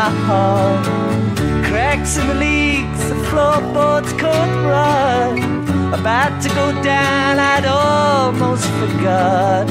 my heart. Cracks in the leaks, the floorboards caught run. About to go down, I'd almost forgot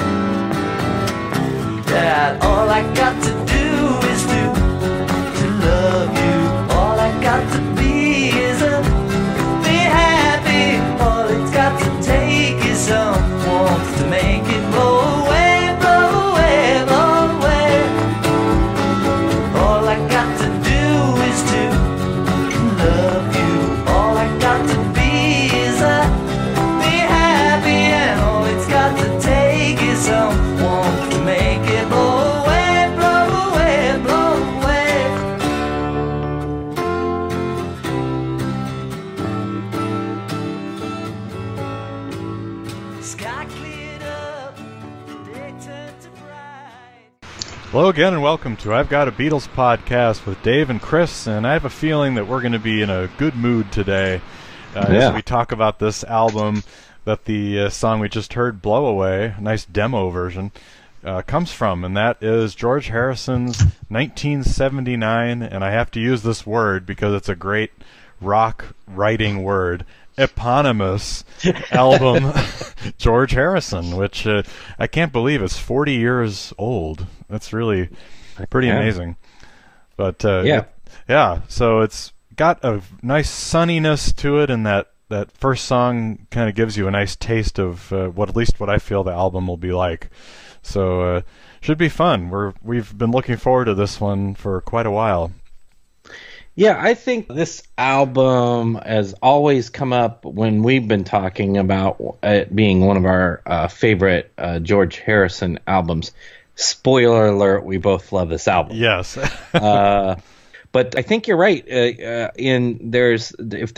that all I got to do is to love you. All I got to be is be happy. All it's got to take is some warmth to make it blow away, blow away, blow away. All I got to do is to love you. All I got to be is be happy, and all it's got to take is some warmth to make it blow away, blow away, blow away. Sky cleared up, day turned to bright. Hello again and welcome to I've Got a Beatles podcast with Dave and Chris, and I have a feeling that we're going to be in a good mood today as we talk about this album that the song we just heard, Blow Away, a nice demo version, comes from, and that is George Harrison's 1979, and I have to use this word because it's a great rock writing word, eponymous album, George Harrison, which I can't believe is 40 years old. That's really pretty amazing. But so it's got a nice sunniness to it, and that first song kind of gives you a nice taste of at least what I feel the album will be like. So should be fun. We've been looking forward to this one for quite a while. Yeah, I think this album has always come up when we've been talking about it being one of our favorite George Harrison albums. Spoiler alert, we both love this album. Yes. But I think you're right. If there's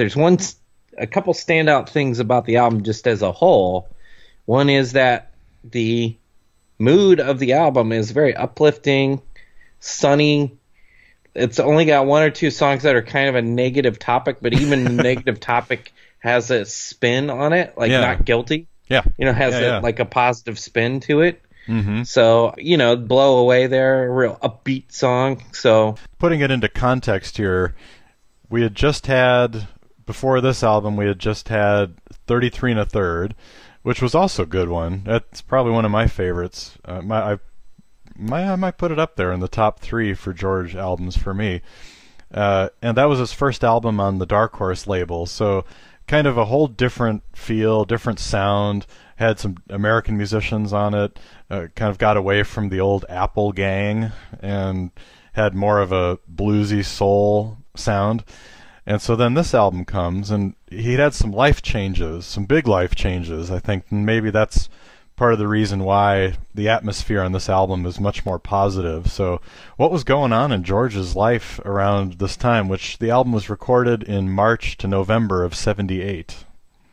a couple standout things about the album just as a whole, one is that the mood of the album is very uplifting, sunny. It's only got one or two songs that are kind of a negative topic, but even the negative topic has a spin on it, like Not Guilty. Yeah. Has like a positive spin to it. Mm-hmm. So, Blow Away there, a real upbeat song. So, putting it into context here, we had just had, before this album, we had just had 33 1/3, which was also a good one. That's probably one of my favorites. I might put it up there in the top 3 for George albums for me. And that was his first album on the Dark Horse label, so kind of a whole different feel, different sound, had some American musicians on it, kind of got away from the old Apple gang and had more of a bluesy soul sound. And so then this album comes, and he'd had some life changes, some big life changes, I think. And maybe that's part of the reason why the atmosphere on this album is much more positive. So what was going on in George's life around this time, which the album was recorded in March to November of 78?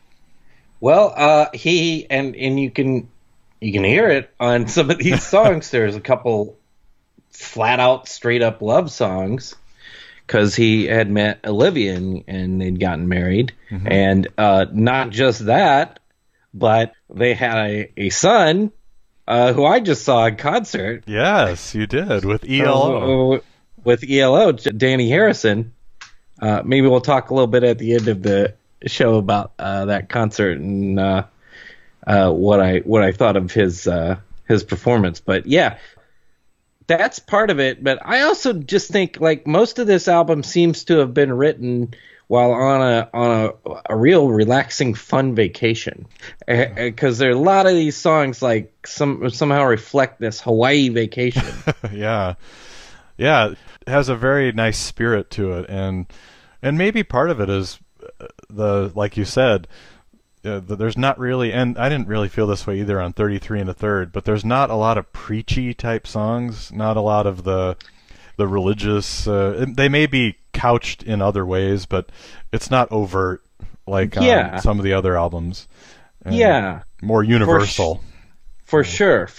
Well, he and you can hear it on some of these songs. There's a couple flat out, straight up love songs because he had met Olivia and they'd gotten married, and not just that, but they had a son who I just saw in concert. Yes, you did, with ELO. With ELO, Danny Harrison. Maybe we'll talk a little bit at the end of the show about that concert and what I thought of his performance. But yeah, that's part of it. But I also just think like most of this album seems to have been written while on a real relaxing, fun vacation, because there are a lot of these songs like somehow reflect this Hawaii vacation. Yeah, it has a very nice spirit to it, and maybe part of it is like you said, there's not really, and I didn't really feel this way either on 33 1/3, but there's not a lot of preachy type songs, not a lot of the religious. They may be couched in other ways, but it's not overt like some of the other albums. More universal. For sure.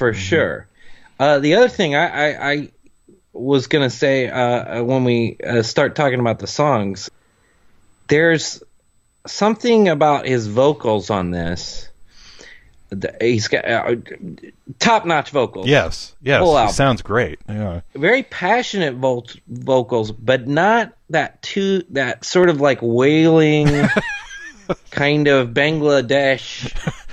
The other thing I was going to say when we start talking about the songs, there's something about his vocals on this He's got top-notch vocals. Yes, Full he album. sounds great. Yeah, Very passionate vocals, but not that sort of like wailing kind of Bangladesh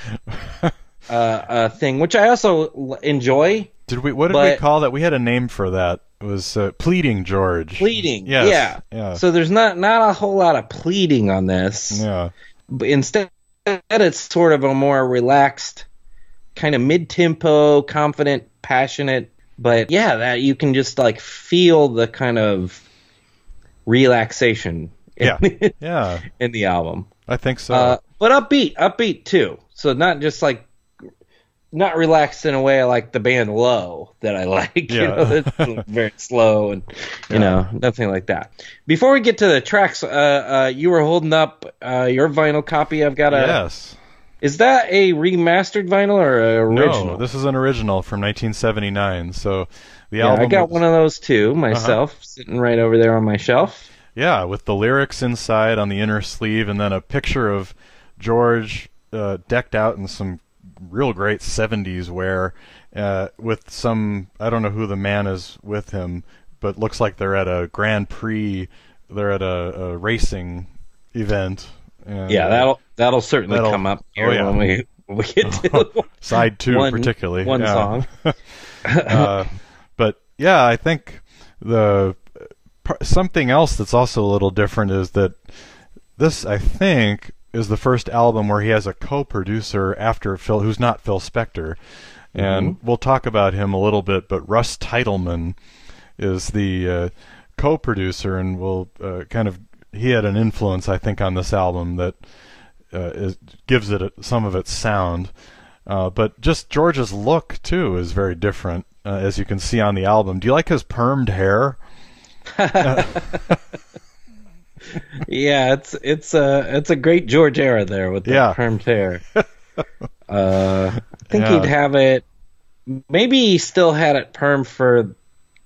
thing, which I also enjoy. What did we call that? We had a name for that. It was Pleading George. Pleading, Yes. yeah. So there's not a whole lot of pleading on this. Yeah. But instead, it's sort of a more relaxed, kind of mid-tempo, confident, passionate. But yeah, that you can just like feel the kind of relaxation. Yeah. Yeah. In the album. I think so. But upbeat too. So not just like, not relaxed in a way like the band Low that I like. Yeah. You know, it's very slow and you know, nothing like that. Before we get to the tracks, you were holding up your vinyl copy. I've got Yes. Is that a remastered vinyl or an original? No, this is an original from 1979. So the Yeah, album I got was- one of those too myself, sitting right over there on my shelf. Yeah, with the lyrics inside on the inner sleeve, and then a picture of George decked out in some real great 70s wear, with some, I don't know who the man is with him, but looks like they're at a Grand Prix, they're at a racing event. And, Yeah, that'll certainly that'll- come up here oh, yeah. when we get to side 2 one- particularly. one yeah. song. But yeah, I think something else that's also a little different is that this, I think, is the first album where he has a co-producer after Phil, who's not Phil Spector, and we'll talk about him a little bit. But Russ Titelman is the co-producer, and will he had an influence, I think, on this album that gives it some of its sound. But just George's look too is very different, as you can see on the album. Do you like his permed hair? Yeah, it's a great George era there with the permed hair. I think he'd have it. Maybe he still had it permed for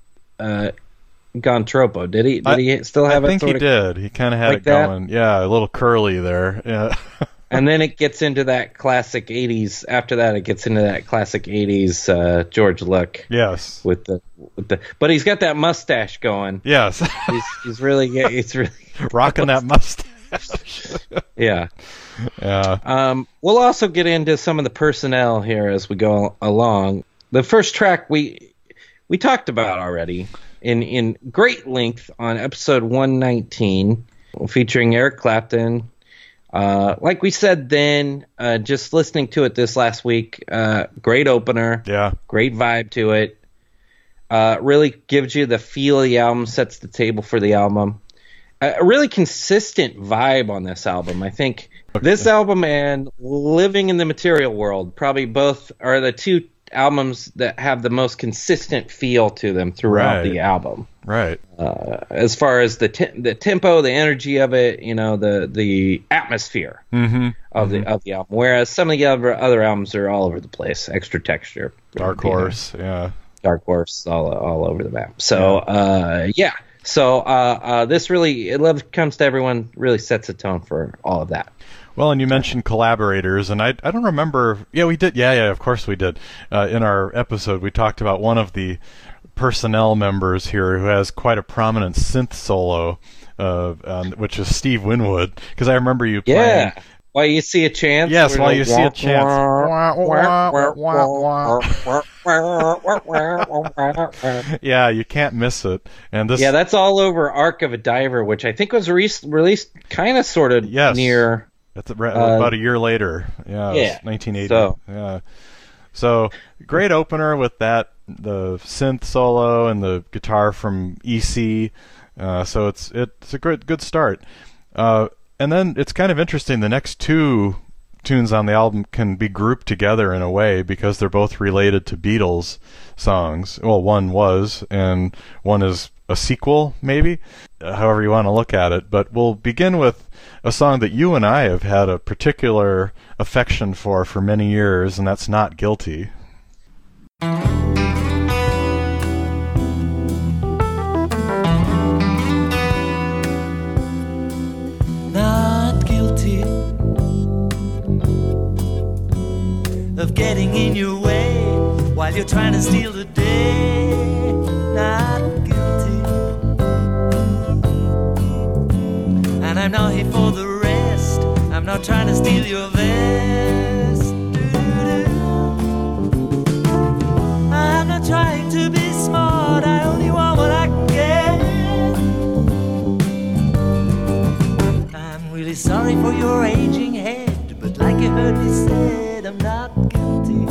Gontropo. Did he? Did he still have it? I think he did. He kind of had like it going. Yeah, a little curly there. Yeah. And then it gets into that classic '80s. After that, it gets into that classic '80s George look. Yes. With the, but he's got that mustache going. Yes. He's really rocking that mustache. Yeah. Yeah. We'll also get into some of the personnel here as we go along. The first track we talked about already in great length on episode 119, featuring Eric Clapton. Like we said then, just listening to it this last week, great opener. Yeah. Great vibe to it. Really gives you the feel of the album, sets the table for the album. A really consistent vibe on this album. I think this album and Living in the Material World probably both are the two albums that have the most consistent feel to them throughout the album. Right. As far as the tempo, the energy of it, you know, the atmosphere of the album. Whereas some of the other albums are all over the place, extra texture. Dark Horse, yeah. Dark Horse, all over the map. So yeah. So this really, Love Comes to Everyone really sets a tone for all of that. Well, and you mentioned collaborators, and I don't remember. Yeah, we did. Yeah, of course we did. In our episode, we talked about one of the personnel members here who has quite a prominent synth solo, which is Steve Winwood. Because I remember you playing. Yeah. While you see a chance. Yes, while you see a chance. Yeah, you can't miss it. And this. Yeah, that's all over Arc of a Diver, which I think was released kind of sort of near. That's about a year later. Yeah, yeah. 1980. So. Yeah. So great opener with that, the synth solo and the guitar from EC. So it's a good start. And then it's kind of interesting. The next two tunes on the album can be grouped together in a way because they're both related to Beatles songs. Well, one was, and one is a sequel, maybe, however you want to look at it. But we'll begin with a song that you and I have had a particular affection for many years, and that's Not Guilty. Not guilty of you're trying to steal the day, not guilty. And I'm not here for the rest. I'm not trying to steal your vest. I'm not trying to be smart. I only want what I can get. I'm really sorry for your aging head, but like you heard me said, I'm not guilty.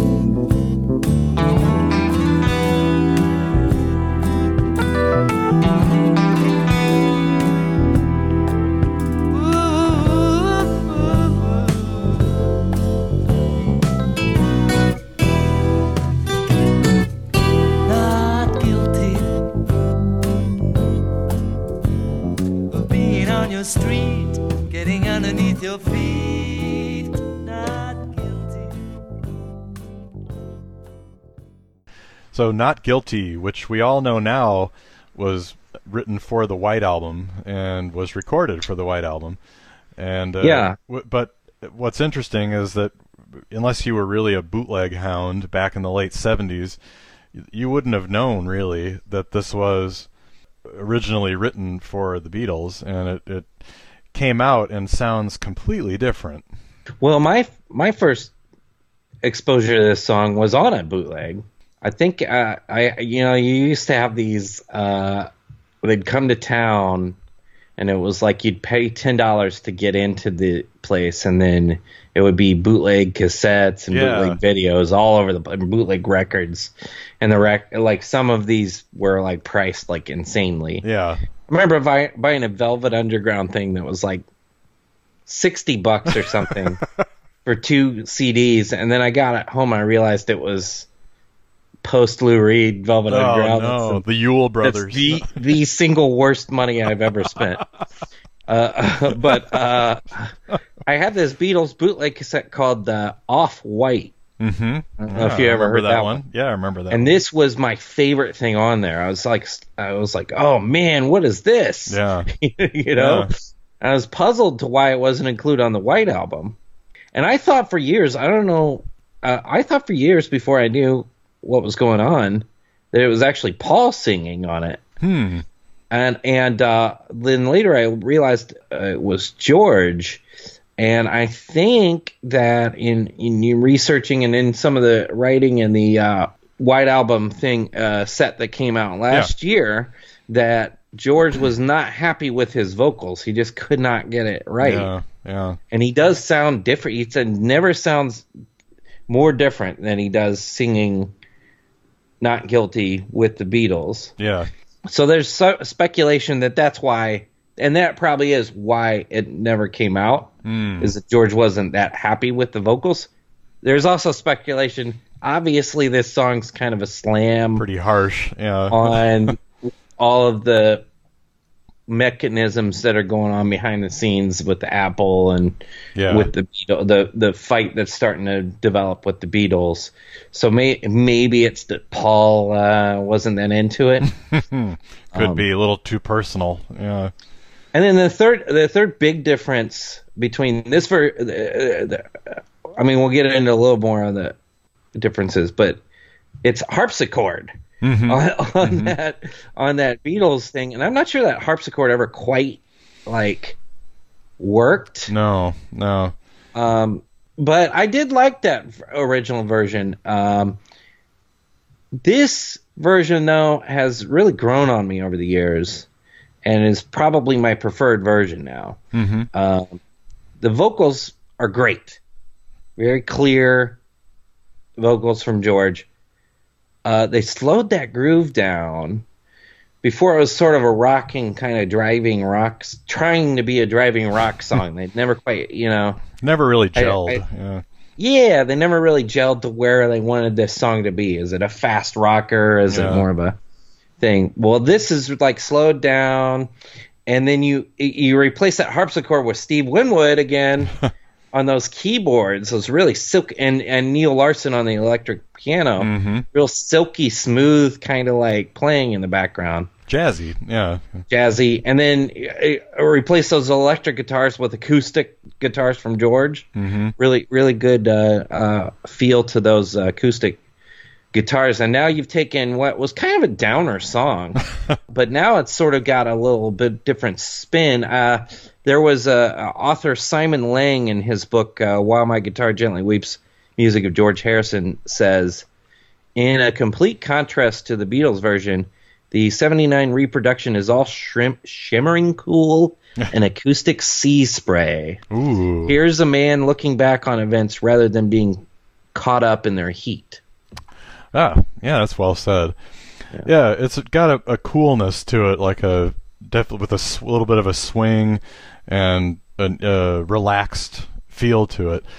Not guilty of being on your street, getting underneath your feet. Not guilty. So Not Guilty, which we all know now was written for the White Album and was recorded for the White Album. And Yeah. But what's interesting is that unless you were really a bootleg hound back in the late 70s, you wouldn't have known really that this was originally written for the Beatles, and it came out and sounds completely different. Well, my first exposure to this song was on a bootleg. I think you used to have these. They'd come to town, and it was like you'd pay $10 to get into the place, and then it would be bootleg cassettes and bootleg videos all over bootleg records, and like some of these were like priced like insanely. Yeah. I remember buying a Velvet Underground thing that was like $60 or something for 2 CDs, and then I got it home and I realized it was post Lou Reed Velvet Underground. Oh no, the Yule Brothers. That's the single worst money I've ever spent. But I had this Beatles bootleg cassette called Off White. Mm-hmm. I don't know if you ever heard that one. Yeah, I remember that. And one. this was my favorite thing on there. I was like, oh man, what is this? Yeah. You know, Yeah. I was puzzled to why it wasn't included on the White Album. And I thought for years, I thought for years before I knew what was going on that it was actually Paul singing on it. And then later I realized it was George. And I think that in researching and in some of the writing in the White Album thing set that came out last year, that George was not happy with his vocals. He just could not get it right. Yeah. And he does sound different. He said never sounds more different than he does singing Not Guilty with the Beatles. Yeah. So there's speculation that that's why, and that probably is why it never came out, is that George wasn't that happy with the vocals. There's also speculation, obviously this song's kind of a slam Pretty harsh. Yeah. on all of the mechanisms that are going on behind the scenes with the Apple and with the fight that's starting to develop with the Beatles. So maybe it's that Paul wasn't that into it. Could be a little too personal. Yeah. And then the third big difference between this we'll get into a little more on the differences, but it's harpsichord. On that Beatles thing, and I'm not sure that harpsichord ever quite like worked. No. But I did like that original version. This version though has really grown on me over the years, and is probably my preferred version now. The vocals are great, very clear vocals from George. They slowed that groove down. Before it was sort of a rocking kind of driving rock, trying to be a driving rock song. They'd never quite, Never really gelled. Yeah, they never really gelled to where they wanted this song to be. Is it a fast rocker? Is it more of a thing? Well, this is like slowed down, and then you replace that harpsichord with Steve Winwood again on those keyboards, those really silk, and Neil Larson on the electric piano, real silky smooth kind of like playing in the background. Jazzy, yeah. Jazzy. And then replace those electric guitars with acoustic guitars from George. Really, really good feel to those acoustic guitars, and now you've taken what was kind of a downer song, but now it's sort of got a little bit different spin. There was author Simon Lang in his book While My Guitar Gently Weeps, Music of George Harrison, says, in a complete contrast to the Beatles version, the 79 reproduction is all shimmering cool and acoustic sea spray. Ooh. Here's a man looking back on events rather than being caught up in their heat. Ah, yeah, that's well said. Yeah, it's got a coolness to it, like definitely with a little bit of a swing and a relaxed feel to it.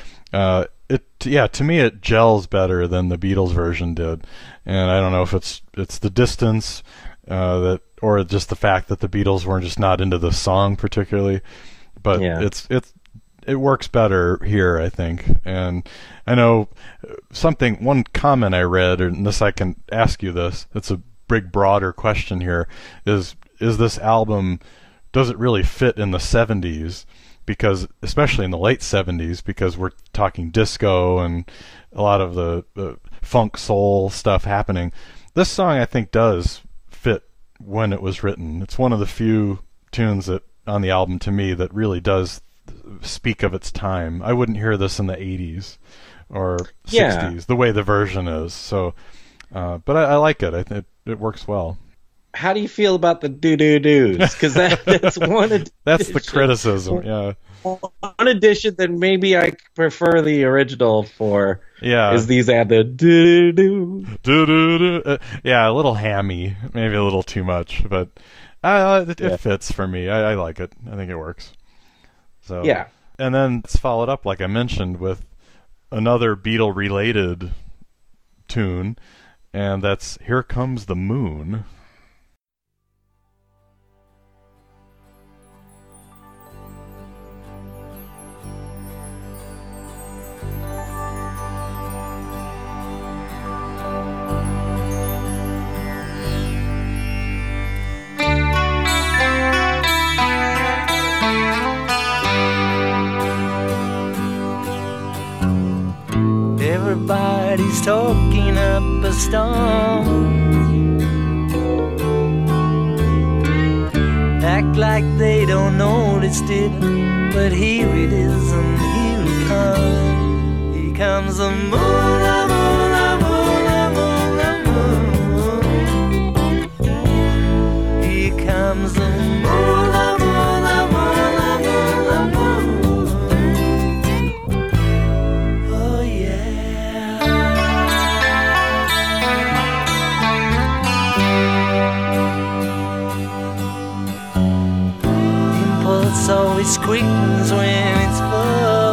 To me, it gels better than the Beatles version did, and I don't know if it's the distance or just the fact that the Beatles weren't just not into the song particularly, but it works better here, I think. And I know one comment I read, and this I can ask you this. It's a big, broader question here. Is this album, does it really fit in the 70s? Because, especially in the late 70s, because we're talking disco and a lot of the funk soul stuff happening. This song, I think, does fit when it was written. It's one of the few tunes on the album, to me, that really does speak of its time. I wouldn't hear this in the 80s or 60s, the way the version is. So, but I like it. I think it works well. How do you feel about the doo-doo-doos? Because that's one that's the criticism, yeah. One addition that maybe I prefer the original for is these add the doo-doo-doo. Doo-doo-doo. Yeah, a little hammy, maybe a little too much, but it fits for me. I like it. I think it works. So yeah. And then it's followed up, like I mentioned, with another Beatle-related tune, and that's Here Comes the Moon. Everybody's talking up a storm. Act like they don't notice it, but here it is, and here it comes. Here comes the moon, the moon, the moon, the moon, the moon. Here comes the moon, the moon, the moon, the moon, the moon. Oh yeah. Impulse always quickens when it's full.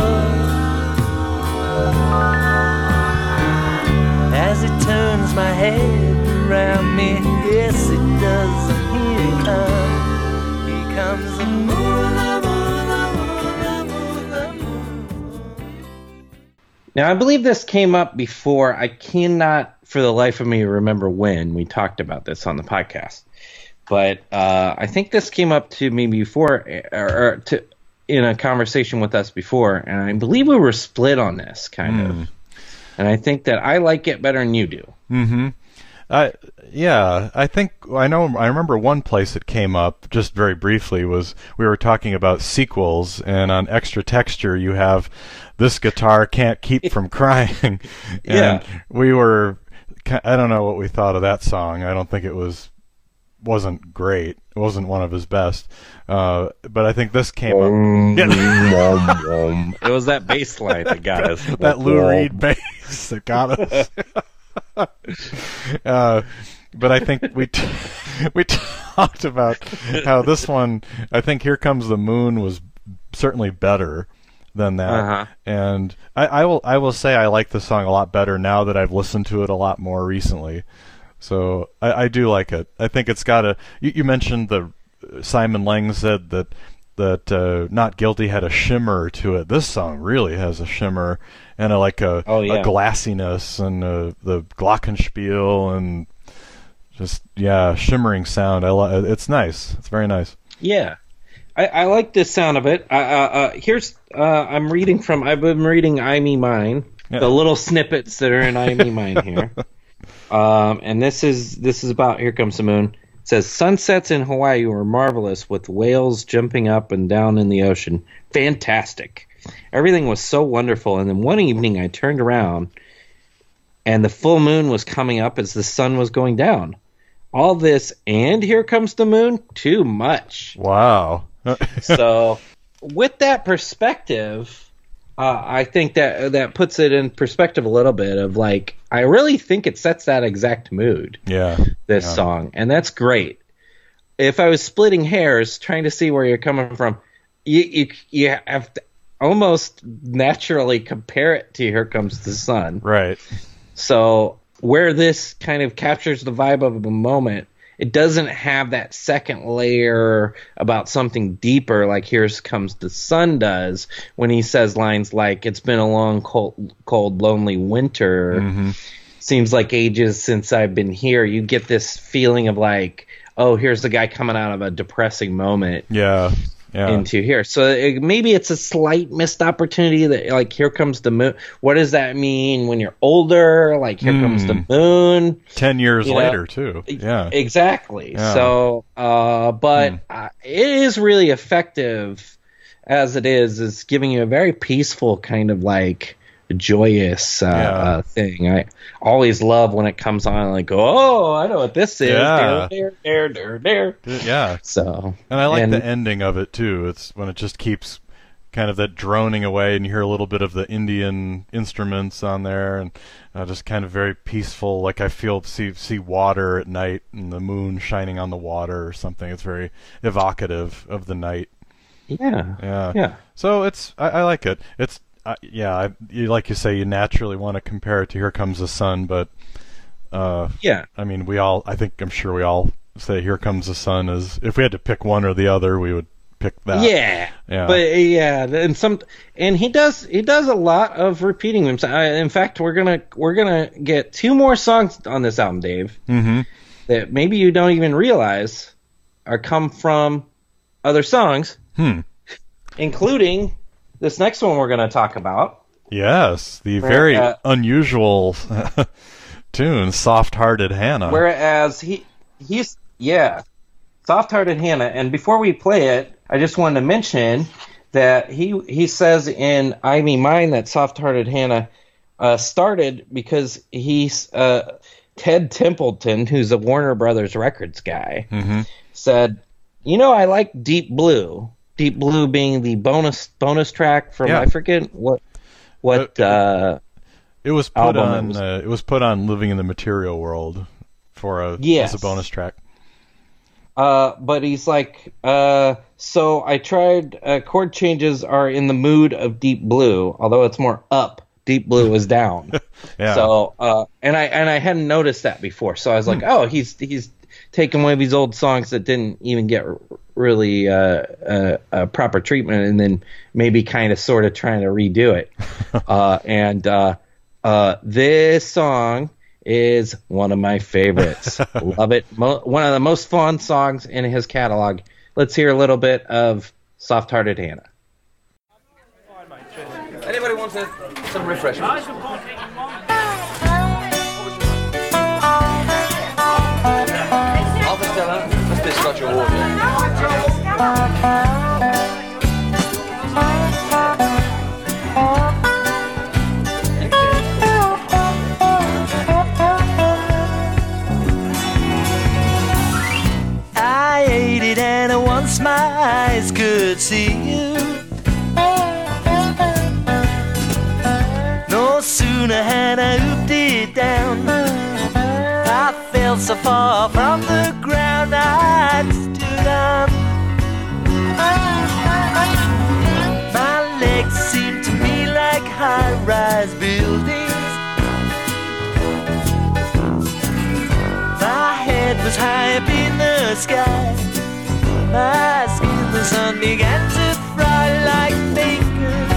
As it turns my head around me, yes it does, and here it comes. Here comes the moon, the moon, the moon, the moon, the moon. Now, I believe this came up before. I cannot, for the life of me, remember when we talked about this on the podcast. But I think this came up to me before, in a conversation with us before, and I believe we were split on this, kind of. And I think that I like it better than you do. Mm-hmm. Yeah, I remember one place it came up, just very briefly, was we were talking about sequels, and on Extra Texture you have This Guitar Can't Keep From Crying. And we were, I don't know what we thought of that song. I don't think wasn't great. It wasn't one of his best. But I think this came up. It was that bass line that got us. That Lou Reed bass that got us. But I think we talked about how this one, I think Here Comes the Moon was certainly better than that. Uh-huh. And I will say I like the song a lot better now that I've listened to it a lot more recently. So I do like it. I think it's got you mentioned Simon Lang said that Not Guilty had a shimmer to it. This song really has a shimmer and a glassiness and the glockenspiel and just shimmering sound. It's nice. It's very nice. Yeah, I like the sound of it. Here's I've been reading I Me Mine. Yeah. The little snippets that are in I Me Mine here. And this is about Here Comes the Moon. It says, sunsets in Hawaii were marvelous with whales jumping up and down in the ocean. Fantastic. Everything was so wonderful. And then one evening I turned around and the full moon was coming up as the sun was going down. All this and Here Comes the Moon? Too much. Wow. So with that perspective, I think that puts it in perspective a little bit of like, I really think it sets that exact mood. Yeah. This song, and that's great. If I was splitting hairs trying to see where you're coming from, you have to almost naturally compare it to Here Comes the Sun. Right. So where this kind of captures the vibe of the moment, it doesn't have that second layer about something deeper like Here Comes the Sun does when he says lines like, it's been a long, cold, lonely winter. Mm-hmm. Seems like ages since I've been here. You get this feeling of like, oh, here's the guy coming out of a depressing moment. Yeah. Into here. So maybe it's a slight missed opportunity that like Here Comes the Moon. What does that mean when you're older? Like Here Comes the Moon. 10 years later too. Yeah. Exactly. Yeah. So but it is really effective as it is giving you a very peaceful kind of like joyous thing. I always love when it comes on like, oh, I know what this is. Yeah. Dare. Yeah. So, and I like the ending of it too. It's when it just keeps kind of that droning away and you hear a little bit of the Indian instruments on there and just kind of very peaceful, like I see water at night and the moon shining on the water or something. It's very evocative of the night. Yeah. So I like it. It's you like you say, you naturally want to compare it to Here Comes the Sun, but I mean, I'm sure we all say Here Comes the Sun is, if we had to pick one or the other, we would pick that. Yeah. And he does a lot of repeating himself. In fact, we're gonna get two more songs on this album, Dave, that maybe you don't even realize come from other songs, including this next one we're going to talk about. Yes, the very unusual tune, Soft-Hearted Hannah. Whereas he's Soft-Hearted Hannah. And before we play it, I just wanted to mention that he says in I Me Mine that Soft-Hearted Hannah started because he's Ted Templeton, who's a Warner Brothers Records guy, said, I like Deep Blue. Deep Blue being the bonus track from I forget what it was put on. It was put on Living in the Material World as a bonus track. But he's like, so I tried. Chord changes are in the mood of Deep Blue, although it's more up. Deep Blue is down. So and I hadn't noticed that before. So I was like, oh, he's taking one of these old songs that didn't even get really proper treatment and then maybe kind of sort of trying to redo it. This song is one of my favorites. Love it. One of the most fun songs in his catalog. Let's hear a little bit of Soft-Hearted Hannah. Anybody want some refreshments? Half a Stella, a pistachio water. I ate it and once my eyes could see you. No sooner had I ooped it down, I fell so far from the ground I stood on. My legs seemed to me like high-rise buildings. My head was high up in the sky. My skin, the sun began to fry like bacon.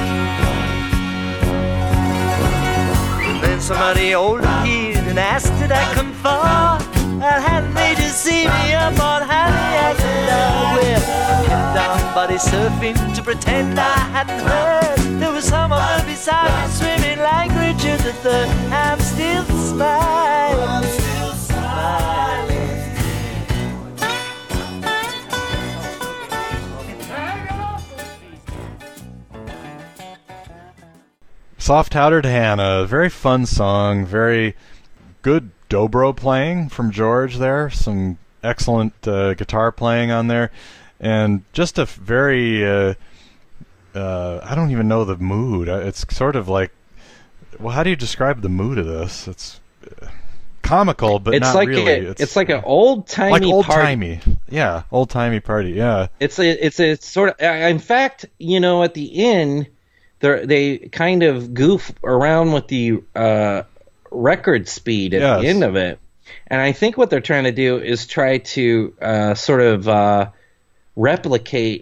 Then somebody older appeared and asked did I come far. I hadn't they to see me up on Haliac. Well, kept on body surfing to pretend I hadn't heard. There was someone beside me swimming like Richard III. I'm still smiling. smiling. Soft-Hearted Hannah, very fun song, very good dobro playing from George there, some excellent guitar playing on there, and just a very, I don't even know the mood. It's sort of like, well, how do you describe the mood of this? It's comical, but It's not like really. it's like an old-timey like party. old-timey. Yeah, old-timey party, yeah. It's a sort of, in fact, you know, at the end, they kind of goof around with the record speed at the end of it, and I think what they're trying to do is try to sort of replicate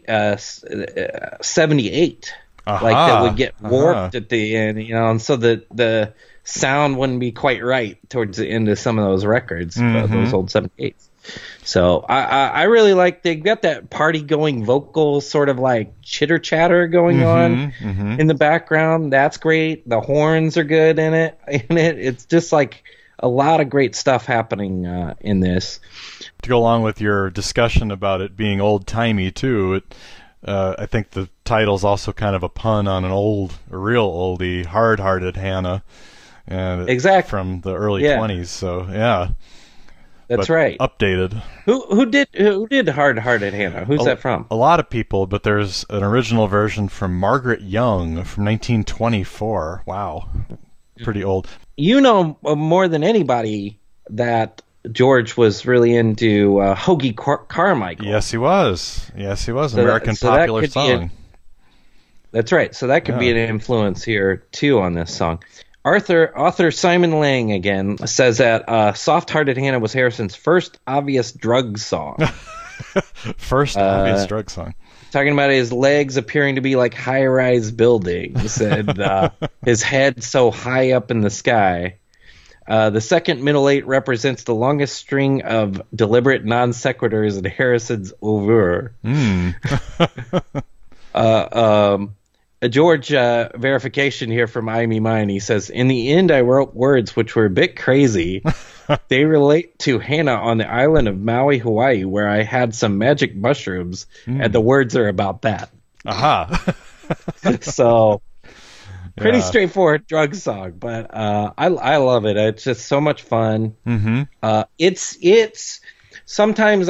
78, like that would get warped at the end, you know, and so the sound wouldn't be quite right towards the end of some of those records, those old 78s. So I really like, they got that party going vocal, sort of like chitter chatter going on in the background. That's great. The horns are good in it. It's just like a lot of great stuff happening in this. To go along with your discussion about it being old-timey too, I think the title's also kind of a pun on a real oldie, Hard-Hearted Hannah, and exactly from the early 20s. So yeah. That's right. Updated. Who did Hard-Hearted Hannah? Who's that from? A lot of people, but there's an original version from Margaret Young from 1924. Wow. Pretty old. You know more than anybody that George was really into Hoagie Carmichael. Yes, he was. American popular song. That's right. So that could be an influence here, too, on this song. Author Simon Lang, again, says that Soft-Hearted Hannah was Harrison's first obvious drug song. First obvious drug song. Talking about his legs appearing to be like high-rise buildings and his head so high up in the sky. The second middle eight represents the longest string of deliberate non sequiturs in Harrison's oeuvre. A George verification here from I Me Mine. He says, in the end, I wrote words which were a bit crazy. They relate to Hannah on the island of Maui, Hawaii, where I had some magic mushrooms, and the words are about that. Aha. So, pretty straightforward drug song, but I love it. It's just so much fun. It's sometimes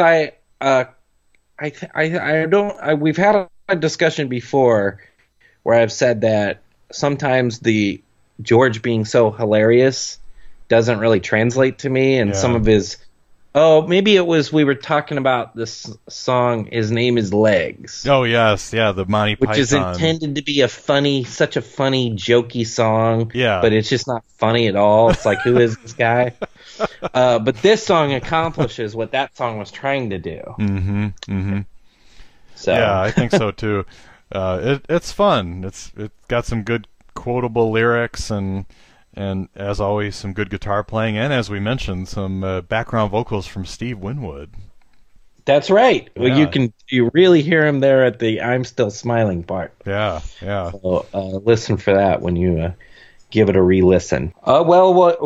we've had a discussion before where I've said that sometimes the George being so hilarious doesn't really translate to me, and some of his maybe it was we were talking about this song, His Name is Legs. Oh yes, the Monty Python, which is intended to be such a funny, jokey song. Yeah, but it's just not funny at all. It's like, who is this guy? But this song accomplishes what that song was trying to do. So yeah, I think so too. It's fun. It's got some good quotable lyrics and as always some good guitar playing, and as we mentioned, some background vocals from Steve Winwood. That's right. Yeah. Well, you really hear him there at the "I'm Still Smiling" part. Yeah. So listen for that when you give it a re-listen. What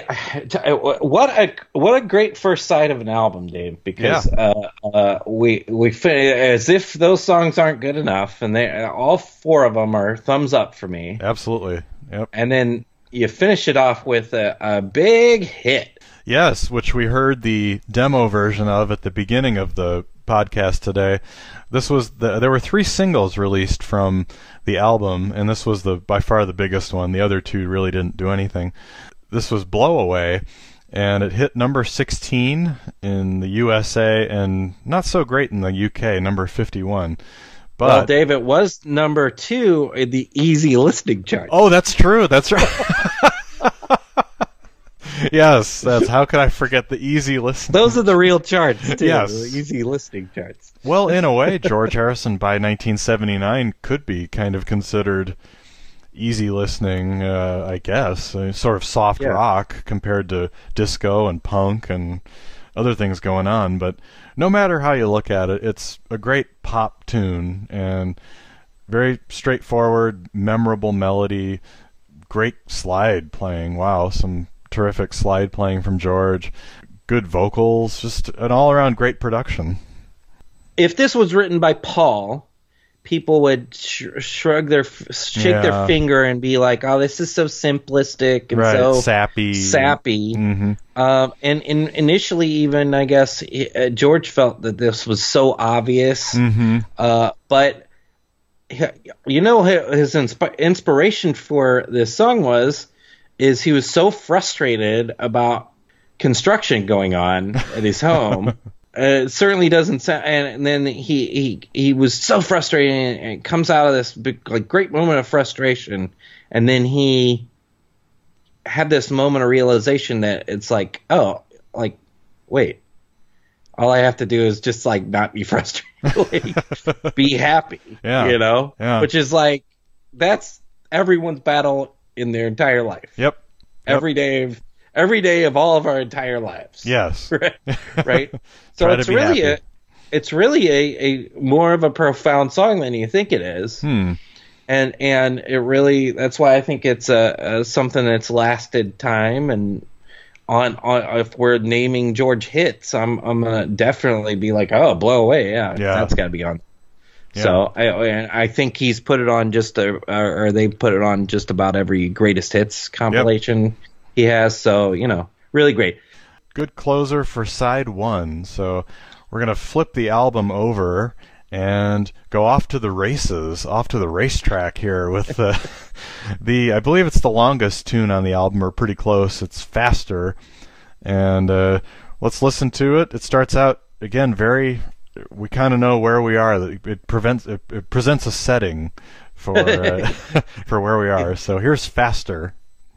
a great first side of an album, Dave. Because we as if those songs aren't good enough, and all four of them are thumbs up for me. Absolutely. Yep. And then you finish it off with a big hit. Yes, which we heard the demo version of at the beginning of the podcast today. This was there were 3 singles released from the album, and this was by far the biggest one. The other 2 really didn't do anything. This was Blow Away, and it hit number 16 in the USA and not so great in the UK, number 51. But, well, Dave, it was number 2 in the easy listening chart. Oh, that's true. That's right. Yes, how could I forget the easy listening? Those are the real charts, too. Yes. The easy listening charts. Well, in a way, George Harrison by 1979 could be kind of considered easy listening, I guess. Sort of soft rock compared to disco and punk and other things going on. But no matter how you look at it, it's a great pop tune and very straightforward, memorable melody, great slide playing. Wow, some terrific slide playing from George. good vocals, just an all-around great production. If this was written by Paul, people would shake their finger and be like, "Oh, this is so simplistic and so sappy." Mm-hmm. And initially, even I guess George felt that this was so obvious. Mm-hmm. But his inspiration for this song is he was so frustrated about construction going on at his home. It certainly doesn't sound, and then he was so frustrated, and it comes out of this big, great moment of frustration, and then he had this moment of realization that it's like, oh, wait, all I have to do is just not be frustrated, be happy, Yeah. which is that's everyone's battle in their entire life. Yep. Every day of all of our entire lives. Yes. Right. So it's really a more of a profound song than you think it is. And it really, that's why I think it's something that's lasted time. And on if we're naming George hits, I'm gonna definitely be like, oh, Blow Away, that's got to be on. Yeah. So I think he's put it on or they put it on just about every greatest hits compilation he has. So really great. Good closer for side one. So we're going to flip the album over and go off to the races, off to the racetrack here with I believe it's the longest tune on the album, or pretty close. It's Faster. And let's listen to it. It starts out, again, we kind of know where we are. It presents a setting for for where we are. So here's Faster.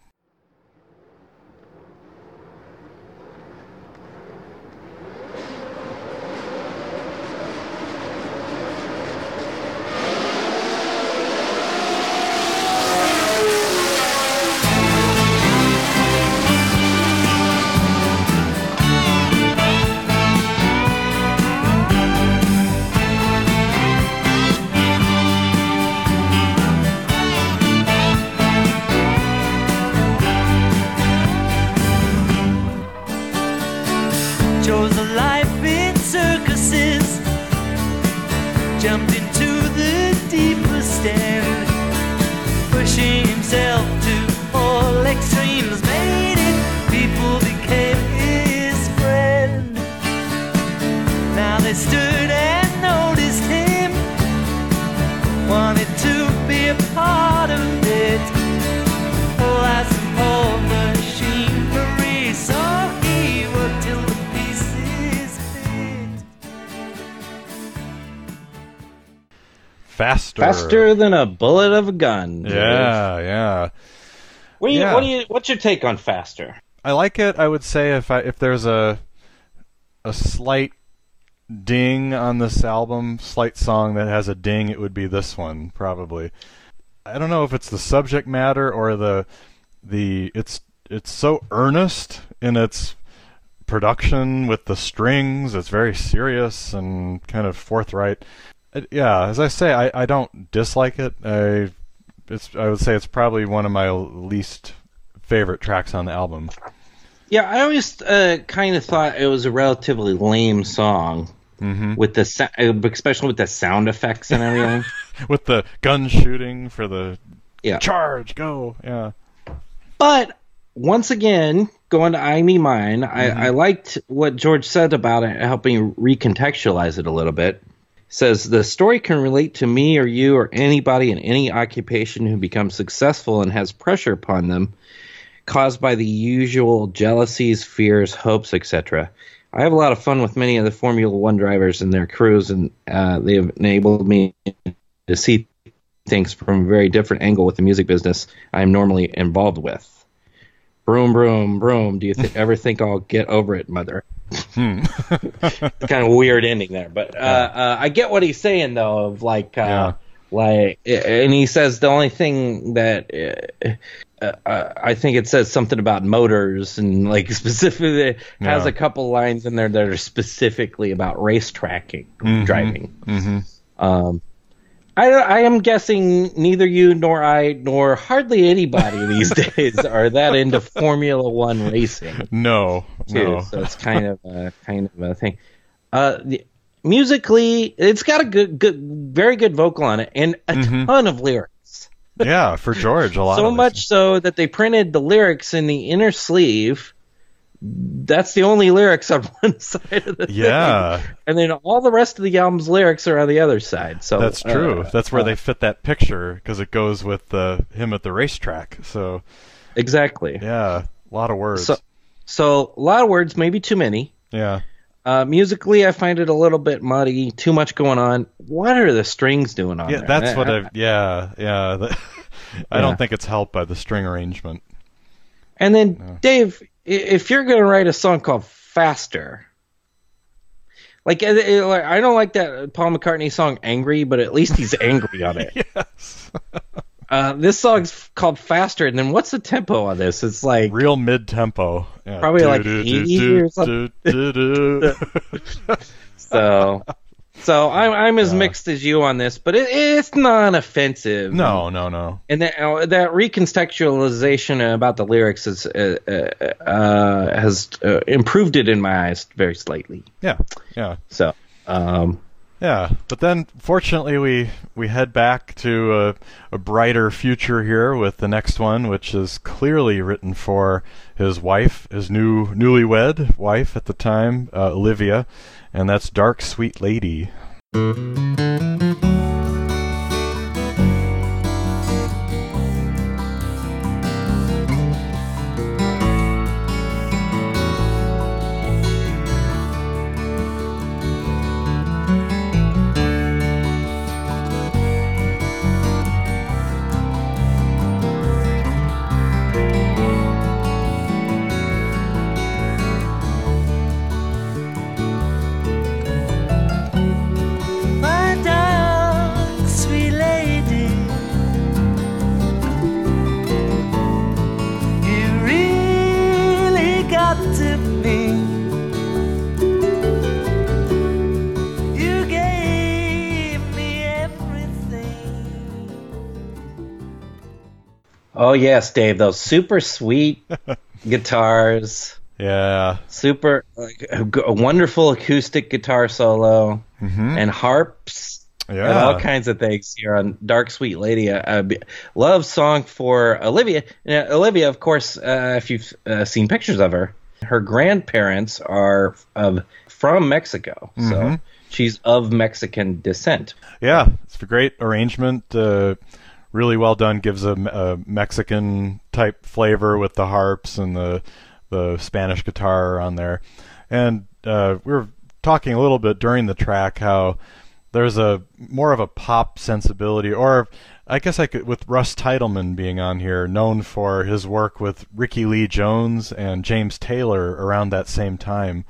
Chose a life in circuses, jumped into the deepest end, pushing himself to all extremes, made it, people became his friend. Now they stood and noticed him, wanted to be a part of it. Oh, I suppose machinery, so he worked till the Faster than a bullet of a gun. Yeah. What's your take on Faster? I like it. I would say if there's a slight ding on this album, slight song that has a ding, it would be this one probably. I don't know if it's the subject matter or it's so earnest in its production with the strings. It's very serious and kind of forthright. As I say, I don't dislike it. I would say it's probably one of my least favorite tracks on the album. Yeah, I always kind of thought it was a relatively lame song, with especially with the sound effects and everything. With the gun shooting for the charge, go, yeah. But once again, going to I Me Mine, I liked what George said about it, helping recontextualize it a little bit. Says the story can relate to me or you or anybody in any occupation who becomes successful and has pressure upon them caused by the usual jealousies, fears, hopes, etc. I have a lot of fun with many of the Formula One drivers and their crews, and they have enabled me to see things from a very different angle with the music business I am normally involved with. Broom, broom, broom. Do you ever think I'll get over it, mother? Kind of weird ending there, but I get what he's saying though. Of and he says the only thing that I think it says something about motors and specifically has a couple lines in there that are specifically about race tracking, driving. I am guessing neither you nor I nor hardly anybody these days are that into Formula One racing. No, Too, no. so it's kind of a thing. Musically, it's got a good, very good vocal on it, and a ton of lyrics. Yeah, for George, a lot. So of much so that they printed the lyrics in the inner sleeve. That's the only lyrics on one side of the thing. And then all the rest of the album's lyrics are on the other side. So that's true. That's where they fit that picture because it goes with him at the racetrack. So exactly. Yeah, a lot of words. So a lot of words, maybe too many. Yeah. Musically, I find it a little bit muddy. Too much going on. What are the strings doing on there? That's what I don't think it's helped by the string arrangement. And then, Dave, if you're going to write a song called Faster, like I don't like that Paul McCartney song Angry, but at least he's angry on it. Yes. This song's called Faster, and then what's the tempo on this? It's like real mid-tempo. Yeah. Probably like 80 or something. So I'm as mixed as you on this, but it's not offensive. No. And that recontextualization about the lyrics has improved it in my eyes very slightly. Yeah. So, yeah, but then fortunately we head back to a brighter future here with the next one, which is clearly written for his wife, his newlywed wife at the time, Olivia, and that's Dark Sweet Lady. Oh yes, Dave, those super sweet guitars. Yeah. Super a wonderful acoustic guitar solo and harps. Yeah. And all kinds of things here on Dark Sweet Lady. Love song for Olivia. Olivia, of course, if you've seen pictures of her grandparents are from Mexico. So she's of Mexican descent. Yeah, it's a great arrangement. Really well done. Gives a Mexican type flavor with the harps and the Spanish guitar on there. And we were talking a little bit during the track how there's a more of a pop sensibility, or I guess with Russ Titelman being on here, known for his work with Ricky Lee Jones and James Taylor around that same time,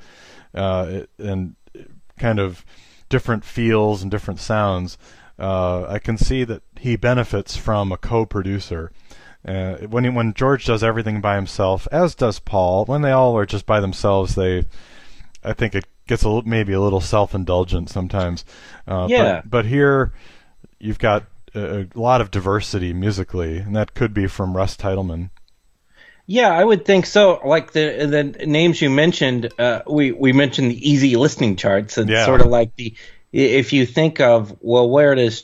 and kind of different feels and different sounds. I can see that he benefits from a co-producer. When George does everything by himself, as does Paul, when they all are just by themselves, I think it gets maybe a little self-indulgent sometimes. But here you've got a lot of diversity musically, and that could be from Russ Titelman. Yeah, I would think so. Like the names you mentioned, we mentioned the easy listening charts. It's sort of like if you think of, well, where does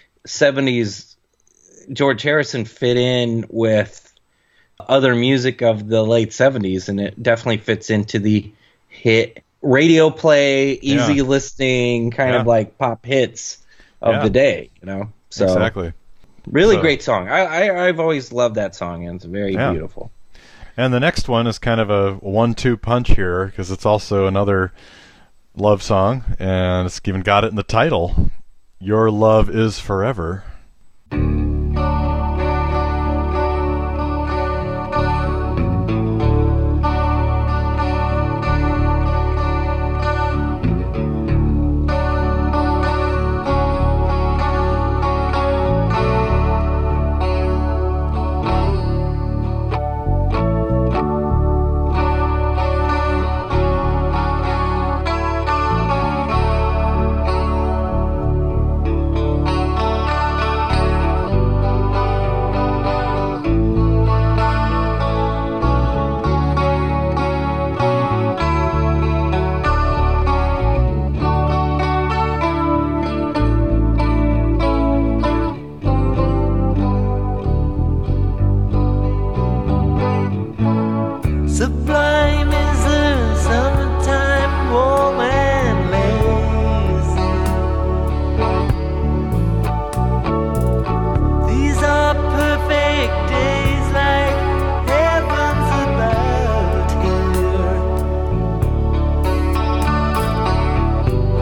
70s George Harrison fit in with other music of the late 70s, and it definitely fits into the hit radio play, easy listening, kind of like pop hits of the day, So exactly. Really great song. I've always loved that song, and it's very beautiful. And the next one is kind of a 1-2 punch here, because it's also another love song, and it's even got it in the title. Your Love Is Forever.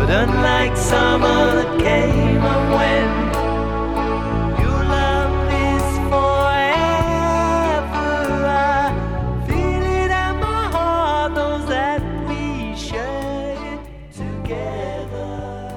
unlike summer that came and went. Your love is forever. I feel it in my heart, knows that we shared it together.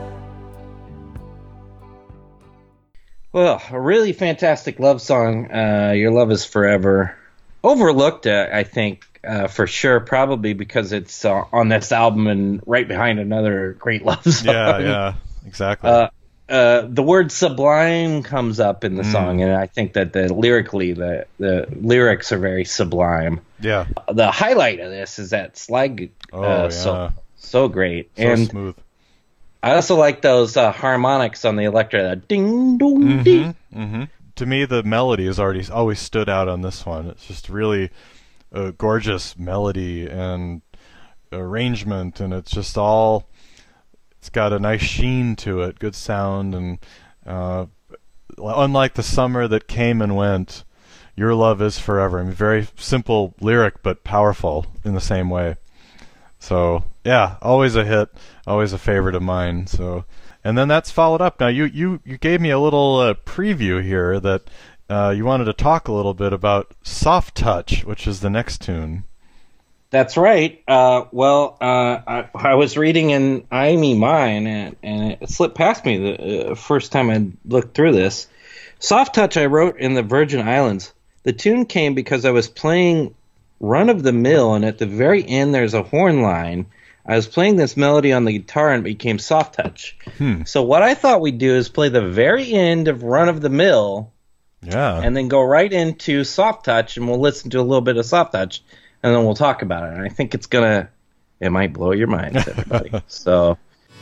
Well, a really fantastic love song, Your Love is Forever. Overlooked, I think, for sure, probably because it's on this album and right behind another great love song. Yeah, exactly. The word sublime comes up in the song, and I think that lyrically, the lyrics are very sublime. Yeah. The highlight of this is that slide so great. So and smooth. I also like those harmonics on the electro, that ding dong ding. Mm-hmm. To me, the melody has always stood out on this one. It's just really a gorgeous melody and arrangement, and it's just all. It's got a nice sheen to it, good sound, and unlike the summer that came and went, Your Love is Forever. I mean, very simple lyric, but powerful in the same way. So yeah, always a hit, always a favorite of mine. So. And then that's followed up. Now, you gave me a little preview here that you wanted to talk a little bit about Soft Touch, which is the next tune. That's right. I was reading in I Me Mine, and it slipped past me the first time I looked through this. Soft Touch I wrote in the Virgin Islands. The tune came because I was playing Run of the Mill, and at the very end there's a horn line. I was playing this melody on the guitar and it became Soft Touch. So what I thought we'd do is play the very end of Run of the Mill, and then go right into Soft Touch, and we'll listen to a little bit of Soft Touch, and then we'll talk about it. And I think it might blow your minds, everybody. So.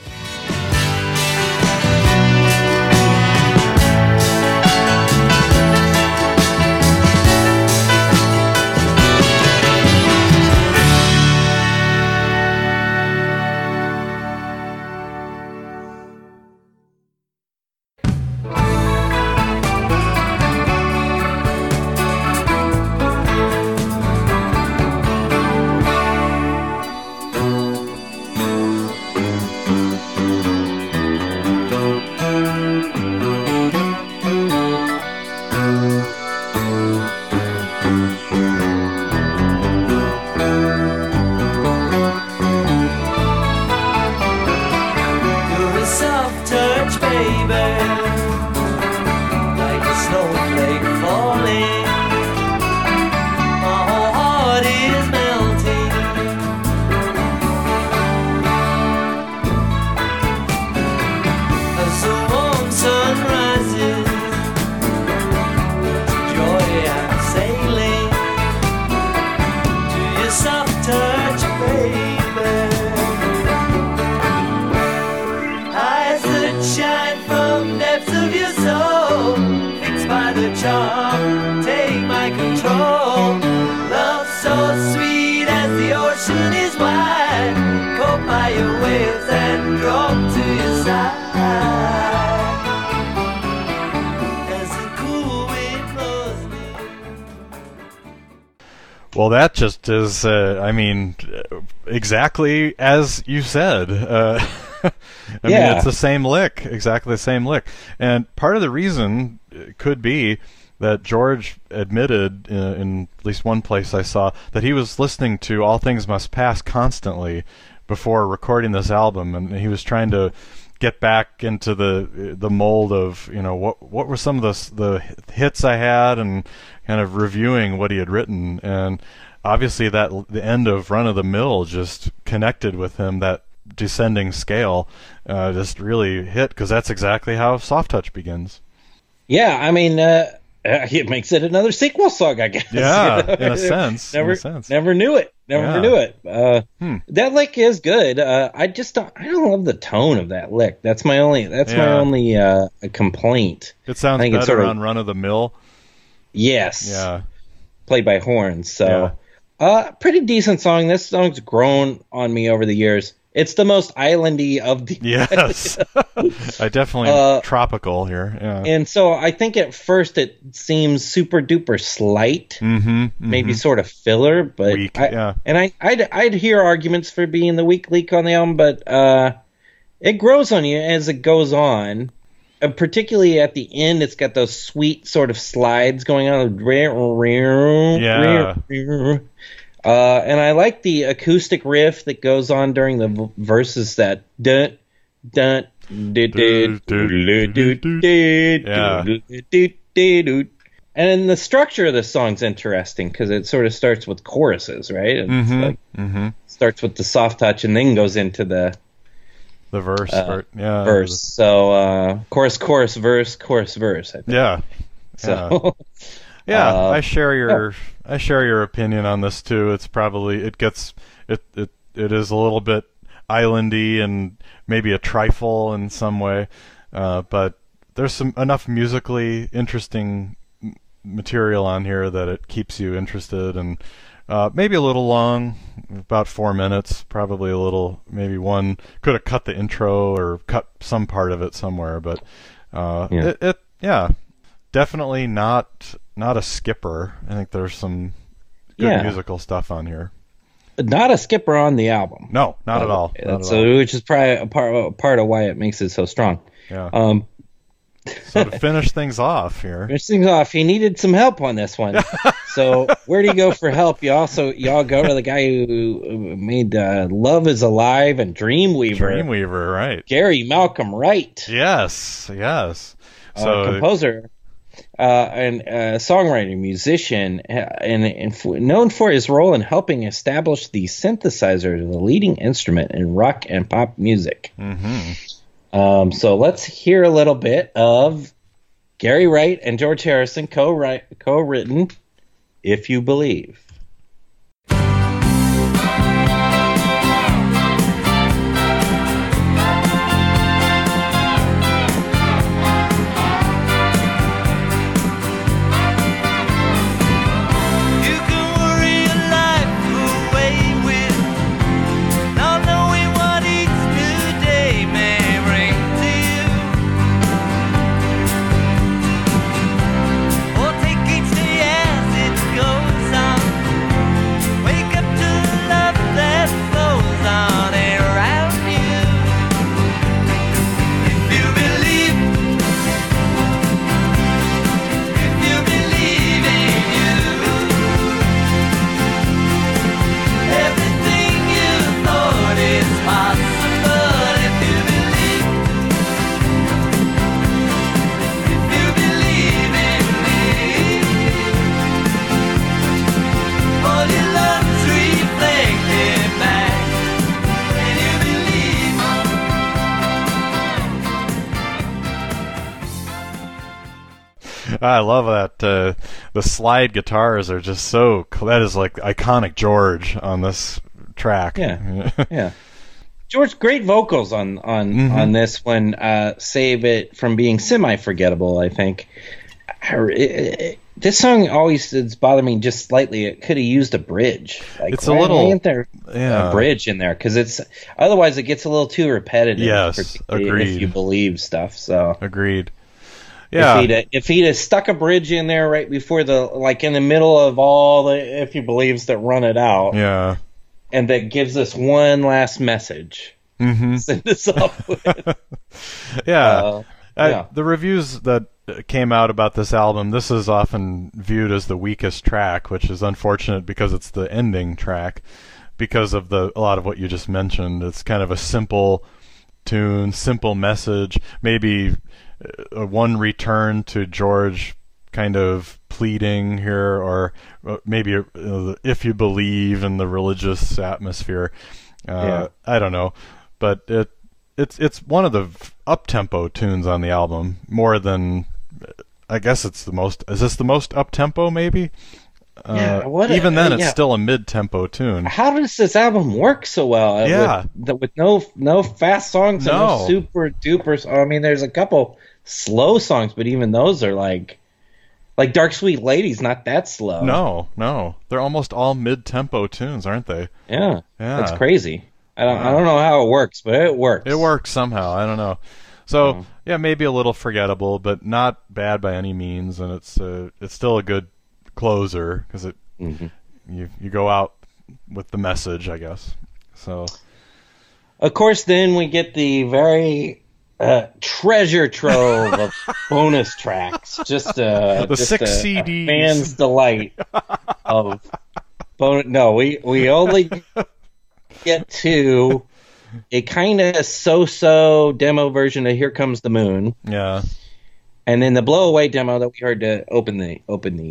Well, that just is, exactly as you said. I mean, it's the same lick, exactly the same lick. And part of the reason could be that George admitted in at least one place I saw that he was listening to All Things Must Pass constantly before recording this album, and he was trying to get back into the mold of, what were some of the hits I had, and kind of reviewing what he had written. And obviously the end of Run of the Mill just connected with him. That descending scale just really hit, because that's exactly how Soft Touch begins. Yeah, I mean, it makes it another sequel song, I guess. Yeah, in a sense. Never knew it. Knew it. That lick is good. I don't love the tone of that lick. That's my only complaint. It sounds better on Run of the Mill. Yes. Yeah. Played by horns. So, pretty decent song. This song's grown on me over the years. It's the most islandy of the. Yes. I definitely tropical here. Yeah. And so I think at first it seems super duper slight, maybe sort of filler, but weak, I'd hear arguments for being the weak leak on the album, but It grows on you as it goes on. Particularly at the end, it's got those sweet sort of slides going on. Yeah. And I like the acoustic riff that goes on during the verses that dun dun and the structure of the song's interesting because it sort of starts with choruses, right? It's starts with the soft touch and then goes into the verse. Verse. So chorus, verse, I think. Yeah. So yeah, I share your opinion on this too. It's probably it is a little bit islandy and maybe a trifle in some way, but there's enough musically interesting material on here that it keeps you interested, and maybe a little long, about 4 minutes, probably a little, maybe one could have cut the intro or cut some part of it somewhere, but definitely not a skipper. I think there's some good musical stuff on here. Not a skipper on the album. No, not at all. Which is probably a part of why it makes it so strong. Yeah. So to finish things off here. He needed some help on this one. So where do you go for help? Y'all go to the guy who made Love Is Alive and Dreamweaver. Dreamweaver, right. Gary Malcolm Wright. Yes. So composer and songwriter, musician, and known for his role in helping establish the synthesizer, the leading instrument in rock and pop music. So let's hear a little bit of Gary Wright and George Harrison co-written "If You Believe." I love that. The slide guitars are just so. That is like iconic George on this track. Yeah. George, great vocals on this one. Save it from being semi-forgettable, I think. This song always has bothered me just slightly. It could have used a bridge. Like, it's a little. A bridge in there because otherwise it gets a little too repetitive. Yes, agreed. If you believe stuff, so agreed. Yeah. If he'd have stuck a bridge in there right before in the middle of all the if you believes that run it out. Yeah. And that gives us one last message. Send us off with. Yeah. The reviews that came out about this album, this is often viewed as the weakest track, which is unfortunate because it's the ending track, because of a lot of what you just mentioned. It's kind of a simple tune, simple message, maybe one return to George kind of pleading here, or maybe if you believe in the religious atmosphere. I don't know, but it's one of the up-tempo tunes on the album, more than, I guess it's the most. Is this the most up-tempo maybe? Even then it's still a mid-tempo tune. How does this album work so well? With no fast songs and no super duper. I mean, there's a couple slow songs, but even those are like Dark Sweet Lady's not that slow. No, they're almost all mid-tempo tunes, aren't they? Yeah, that's crazy. I don't know how it works, but it works. It works somehow. I don't know. So maybe a little forgettable, but not bad by any means, and it's still a good closer because you go out with the message, I guess. So Of course, then we get the very treasure trove of bonus tracks. Just The just 6 a CDs. fan's delight of bonus. No, we only get to a kind of so-so demo version of "Here Comes the Moon," Yeah. and then the blow-away demo that we heard to open the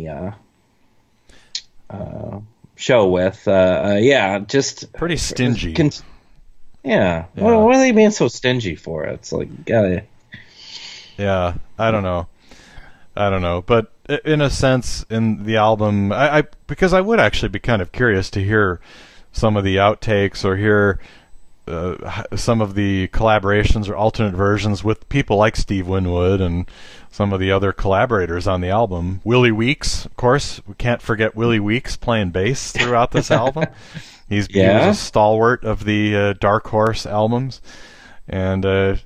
show with. Yeah, just Pretty stingy. Yeah. Yeah. What are they being so stingy for? It's like, gotta. Yeah, I don't know. But in a sense, in the album, because I would actually be kind of curious to hear some of the outtakes or hear some of the collaborations or alternate versions with people like Steve Winwood and some of the other collaborators on the album. Willie Weeks, of course, we can't forget Willie Weeks playing bass throughout this album. He was a stalwart of the Dark Horse albums, and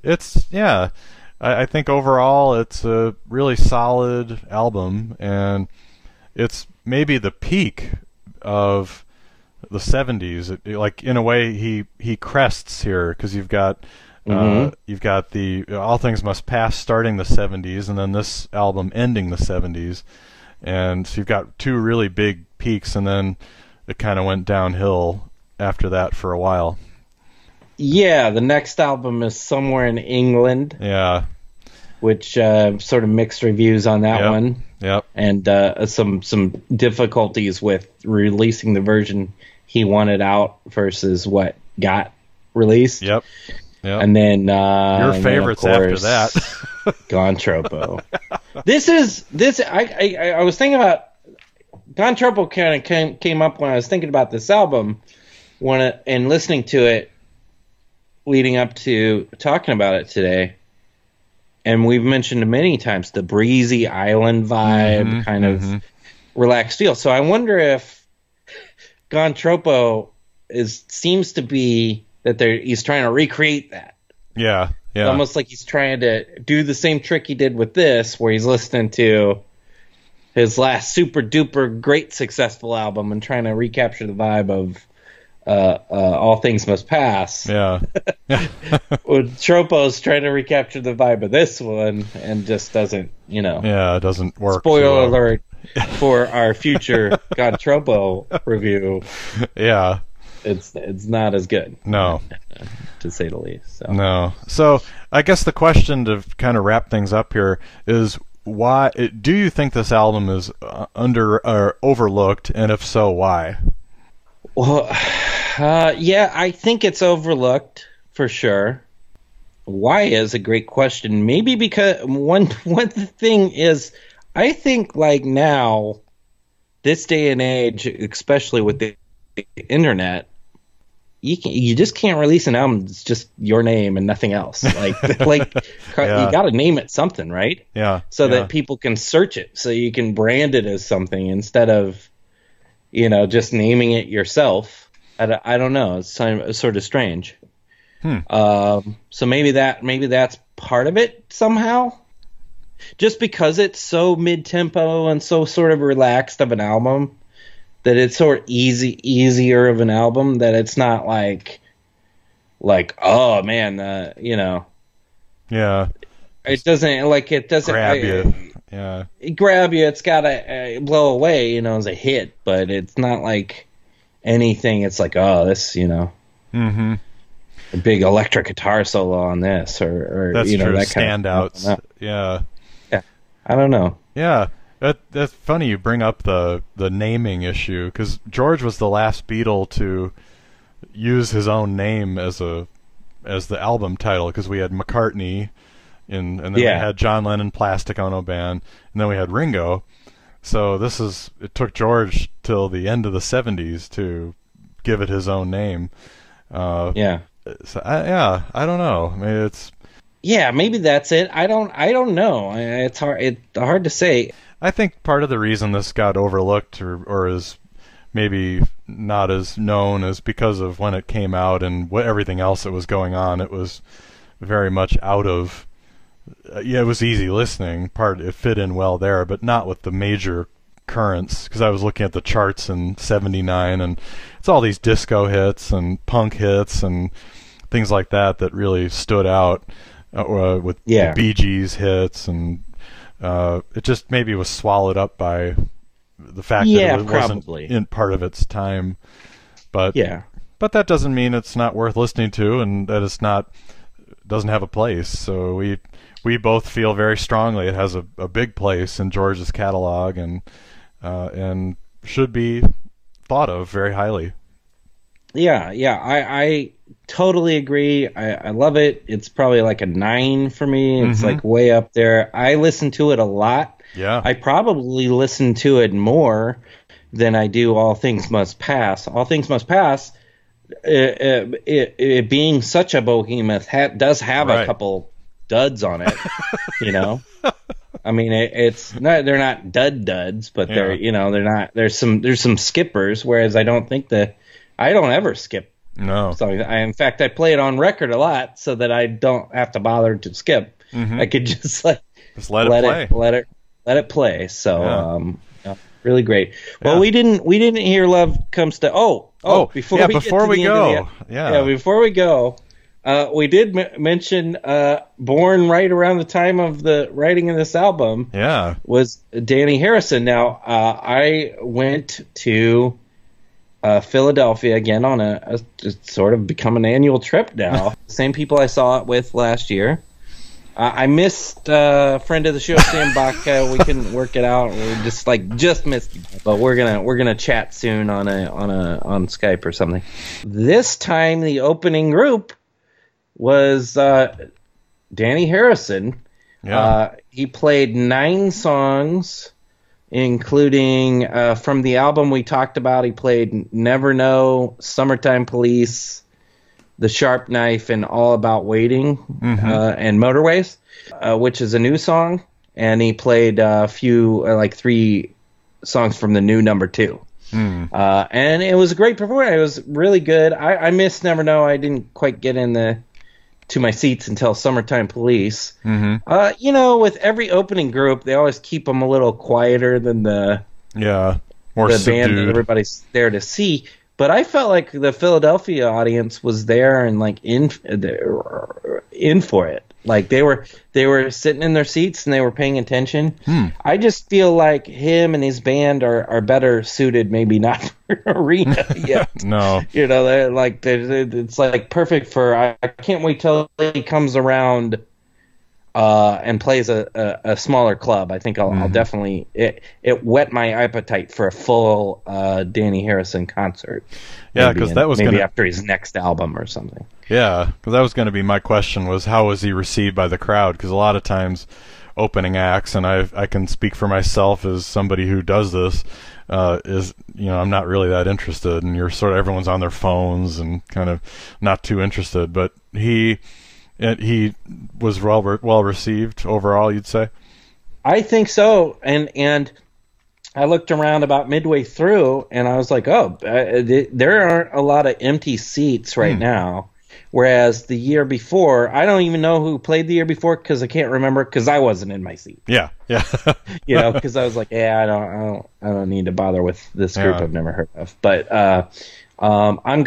I think overall it's a really solid album, and it's maybe the peak of the 70s. Like, in a way, he crests here, because you've got the All Things Must Pass starting the 70s, and then this album ending the 70s, and so you've got two really big peaks, and then it kind of went downhill after that for a while. Yeah, the next album is Somewhere in England. Yeah. Which sort of mixed reviews on that one. Yep. And some difficulties with releasing the version he wanted out versus what got released. Yep. And then your favorites after that. Gone Tropo. I was thinking about Gone Tropo. Kind of came up when I was thinking about this album, and listening to it, leading up to talking about it today. And we've mentioned many times the breezy island vibe, kind of relaxed feel. So I wonder if Gone Tropo seems to be that he's trying to recreate that. Yeah. It's almost like he's trying to do the same trick he did with this, where he's listening to his last super duper great successful album and trying to recapture the vibe of All Things Must Pass. Yeah. Tropo's trying to recapture the vibe of this one and just doesn't, Yeah, it doesn't work. Spoiler alert for our future God Tropo review. Yeah. It's not as good. No. To say the least. So. No. So I guess the question to kind of wrap things up here is, why do you think this album is under or overlooked, and if so, why? Well, yeah, I think it's overlooked for sure. Why is a great question. Maybe because one thing is, I think like now, this day and age, especially with the internet, you just can't release an album that's just your name and nothing else. Like you got to name it something, right? Yeah. So that people can search it, so you can brand it as something instead of just naming it yourself. I don't know. It's sort of strange. So maybe that's part of it somehow. Just because it's so mid-tempo and so sort of relaxed of an album, that it's sort of easier of an album, that it's not like oh man, Yeah. It doesn't grab you. Yeah. Grab you. It's gotta blow away, as a hit, but it's not like anything. It's like, oh, this, a big electric guitar solo on this, or that's true. That standouts. Kind of, Yeah. I don't know. Yeah. That's funny you bring up the naming issue, because George was the last Beatle to use his own name as the album title, because we had McCartney and then we had John Lennon, Plastic Ono Band, and then we had Ringo. So it took George till the end of the 70s to give it his own name. So I don't know. I mean, maybe that's it. I don't know. It's hard to say. I think part of the reason this got overlooked or is maybe not as known is because of when it came out and everything else that was going on. It was very much out of... it was easy listening. It fit in well there, but not with the major currents, because I was looking at the charts in '79, and it's all these disco hits and punk hits and things like that really stood out with the Bee Gees hits, and it just maybe was swallowed up by the fact that it wasn't in part of its time. But that doesn't mean it's not worth listening to, and that it's doesn't have a place. So we both feel very strongly it has a big place in George's catalog, and should be thought of very highly. Yeah, I totally agree. I love it. It's probably like a 9 for me. It's like way up there. I listen to it a lot. Yeah. I probably listen to it more than I do All Things Must Pass. All Things Must Pass, it being such a behemoth, does have a couple duds on it, you know. I mean, it's not, they're not duds, but they're they're not. There's some skippers, whereas I don't ever skip. No. So in fact, I play it on record a lot so that I don't have to bother to skip. I could just let it play. So really great. Well, we didn't hear Love Comes to before we go, we did mention born right around the time of the writing of this album. Yeah, was Dhani Harrison. Now I went to Philadelphia again on a sort of become an annual trip now. Same people I saw it with last year. I missed friend of the show Sam Baca. We couldn't work it out. We just missed it. But we're gonna chat soon on Skype or something. This time the opening group was Dhani Harrison. Yeah. He played 9 songs, including from the album we talked about. He played Never Know, Summertime Police, The Sharp Knife, and All About Waiting, and Motorways, which is a new song. And he played a few, 3 songs from the new number 2. And it was a great performance. It was really good. I missed Never Know. I didn't quite get to my seats until Summertime Police. With every opening group, they always keep them a little quieter than the more the subdued band that everybody's there to see. But I felt like the Philadelphia audience was there and in for it. Like they were sitting in their seats and they were paying attention. I just feel like him and his band are better suited, maybe not for arena yet. No, they're it's like perfect for. I can't wait till he comes around and plays a smaller club. I think I'll definitely it whet my appetite for a full Dhani Harrison concert. Yeah, because that was maybe after his next album or something. Yeah, because that was going to be my question: was how was he received by the crowd? Because a lot of times, opening acts, and I can speak for myself as somebody who does this, is I'm not really that interested, and everyone's on their phones and kind of not too interested. But he was well received overall, you'd say? I think so, and I looked around about midway through, and I was like, there aren't a lot of empty seats right now. Whereas the year before, I don't even know who played the year before because I can't remember because I wasn't in my seat. Yeah. Because I was like, I don't need to bother with this group I've never heard of. But I'm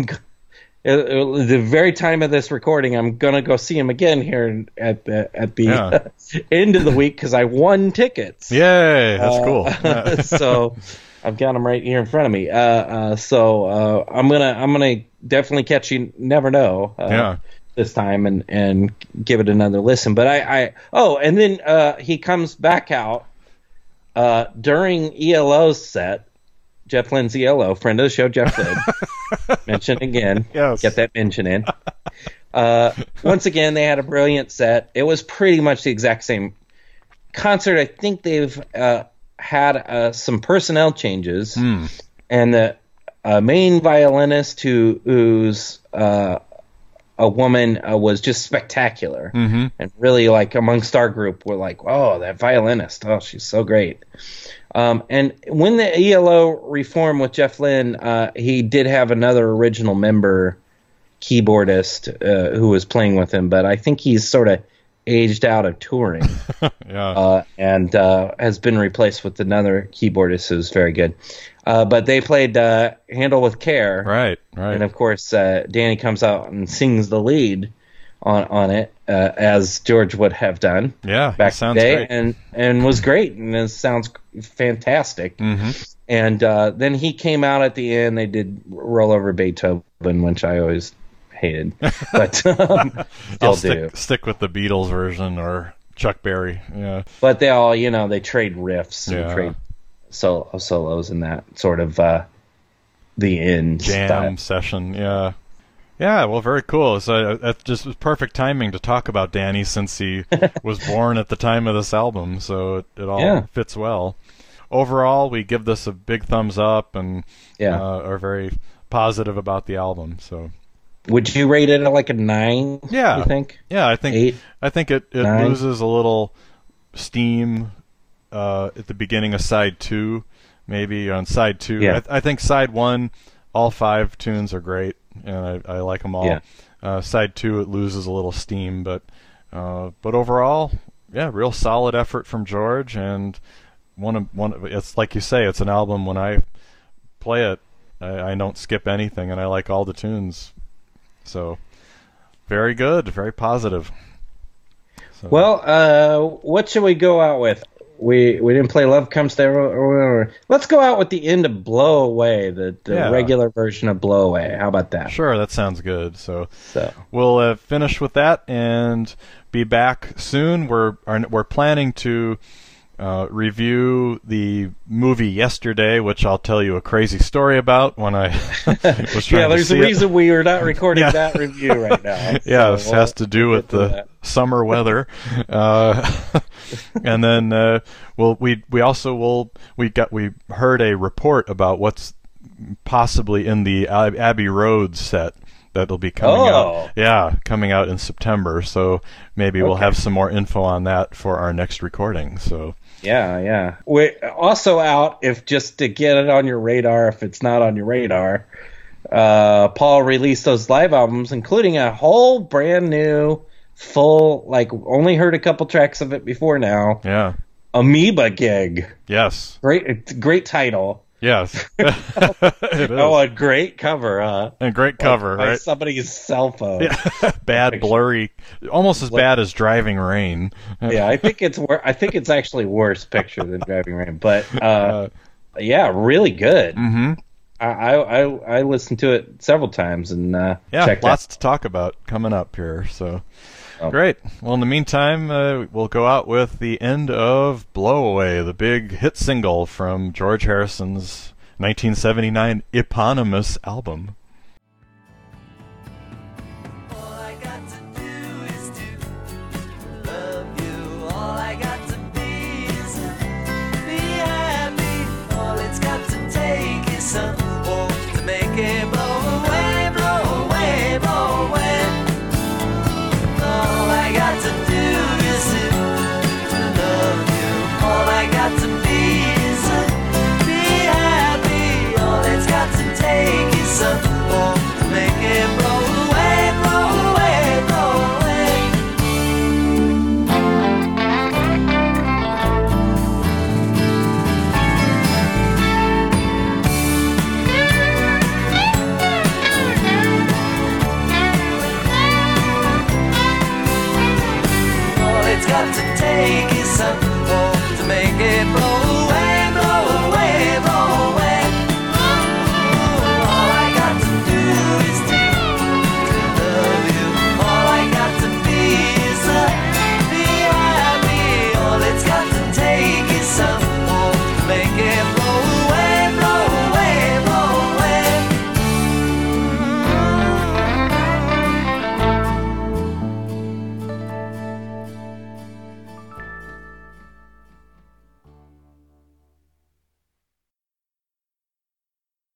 the very time of this recording, I'm gonna go see him again here at the end of the week because I won tickets. Yay! That's cool. Yeah. So I've got them right here in front of me. So I'm gonna definitely catch You Never Know. This time and give it another listen. But and then he comes back out during ELO's set. Jeff Lynne's ELO, friend of the show, Jeff Lynne. Mention again. Yes. Get that mention in. Once again, they had a brilliant set. It was pretty much the exact same concert. I think they've had some personnel changes. And the main violinist, who's a woman, was just spectacular. And really, amongst our group, we're like, oh, that violinist. Oh, she's so great. And when the ELO reformed with Jeff Lynne, he did have another original member, keyboardist, who was playing with him, but I think he's sort of aged out of touring. And has been replaced with another keyboardist who's very good. But they played Handle with Care. Right, right. And of course, Danny comes out and sings the lead on it, as George would have done. Yeah, back in the sounds day, great. and was great, and it sounds fantastic. Mm-hmm. And then he came out at the end. They did Roll Over Beethoven, which I always hated, but I'll still do. stick with the Beatles version or Chuck Berry. Yeah, But they all, they trade riffs and Yeah. trade solos in that sort of the end jam style. session. Yeah. Yeah, well, very cool. So that just was perfect timing to talk about Danny since he was born at the time of this album, so it all fits well. Overall, we give this a big thumbs up and are very positive about the album. So, would you rate it like a 9? Yeah. You think? yeah, I think 8? I think it 9? loses a little steam at the beginning of side 2, maybe on side 2. Yeah. I think side 1, all 5 tunes are great, and I like them all. Yeah. Side 2, it loses a little steam, but overall, yeah, real solid effort from George, and one. It's like you say, it's an album. When I play it, I don't skip anything, and I like all the tunes. So, very good, very positive. So, Well, what should we go out with? We didn't play Love Comes to Everyone. Let's go out with the end of Blow Away, the regular version of Blow Away. How about that? sure, that sounds good. So So we'll finish with that and be back soon. We're planning to review the movie Yesterday, which I'll tell you a crazy story about when I was trying to there's see a reason it. we are not recording Yeah. that review right now. Yeah, So this has to do with get to the that. summer weather, and then we heard a report about what's possibly in the Abbey Road set that'll be coming out. Yeah, coming out in September. So maybe we'll have some more info on that for our next recording. So Yeah. We're also out, if just to get it on your radar, if it's not on your radar, Paul released those live albums, including a whole brand new, full, only heard a couple tracks of it before now, yeah, Amoeba Gig. yes, Great title. yes, it is. Oh, a great cover, And great cover, by right? somebody's cell phone. Yeah. Bad, blurry, almost as bad as Driving Rain. Yeah, I think it's actually worse picture than Driving Rain, but yeah, really good. Mm-hmm. I listened to it several times and Yeah, checked lots out. to talk about coming up here. So great. Well, in the meantime, we'll go out with the end of Blow Away, the big hit single from George Harrison's 1979 eponymous album. All I got to do is to love you. All I got to be is be happy. All it's got to take is some warmth to make it blow away, blow away, blow away. All I got to do is to love you. All I got to be is be happy. All it's got to take is some warmth to make it blow away, blow away, blow away. All it's got to take is some warmth to make it blow